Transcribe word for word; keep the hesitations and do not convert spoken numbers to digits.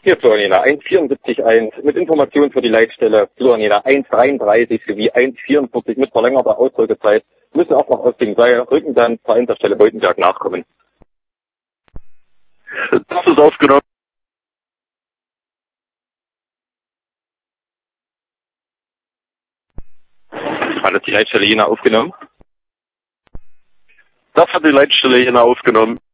Hier Florianina eins vierundsiebzig eins mit Informationen für die Leitstelle Florianina eins dreiunddreißig sowie eins vierundvierzig mit verlängerter Ausrückezeit müssen auch noch aus dem Seil rücken dann zur Hinterstelle Beutenberg nachkommen. Das ist aufgenommen. Hat das die Leitstelle Jena aufgenommen? Das hat die Leitstelle Jena aufgenommen.